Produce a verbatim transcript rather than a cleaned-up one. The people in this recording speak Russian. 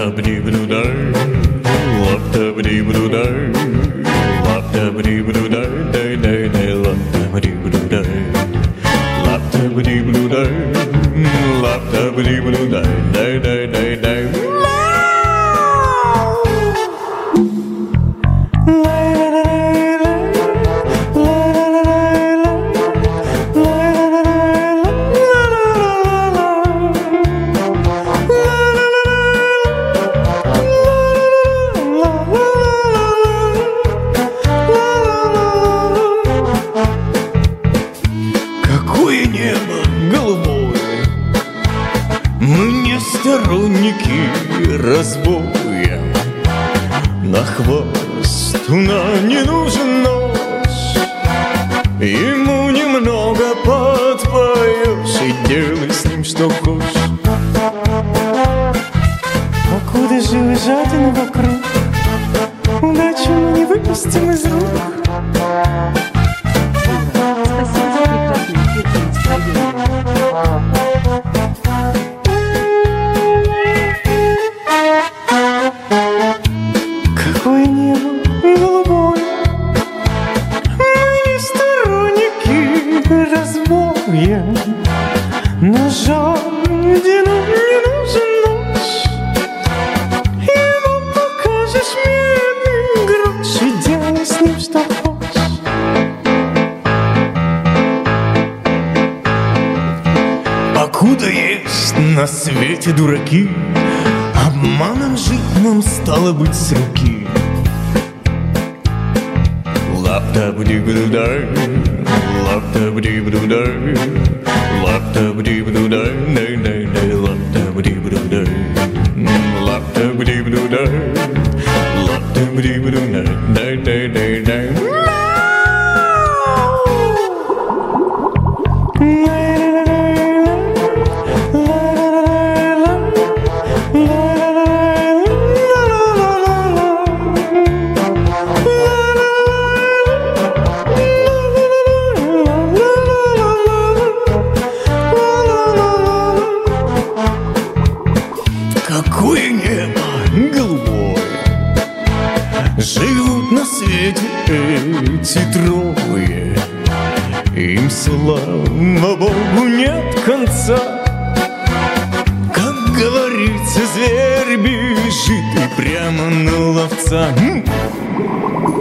Lap-da-ba-dee-ba-doo-dah, lap-da-ba-dee-ba-doo-dah, lap-da-ba-dee-ba-doo-dah, day-day-day, lap-da-ba-dee-ba-doo-dah, lap-da-ba-dee-ba-doo-dah, lap-da-ba-dee-ba-doo-dah, day-day-day-day. Какое небо голубое! Мы не сторонники разбоя. На хвост луна не нужен нож, ему немного подпоешь и делай с ним что хочешь. Покуда живы жадины вокруг, удачу мы не выпустим из рук. Спасибо за прекрасное эфирное настроение. Какое небо голубое! Мы не сторонники разбоя, но жадину не нужен нож, ему покажешь медный грош и делай с ним что хочешь. Покуда есть на свете дураки, обманом жить нам стало быть с руки. Lap-da-ba-dee-ba-doo-dah, lap-da-ba-dee-ba-doo-dah, lap-da-ba-dee-ba-doo-dah, day-day-day, lap-da-ba-dee-ba-doo-dah, lap-da-ba-dee-ba-doo-dah, lap-da-ba-dee-ba-doo-dah, day-day-day-day. Какое небо голубое! Живут на свете эти трое, им, слава Богу, нет конца. Как говорится, зверь бежит и прямо на ловца.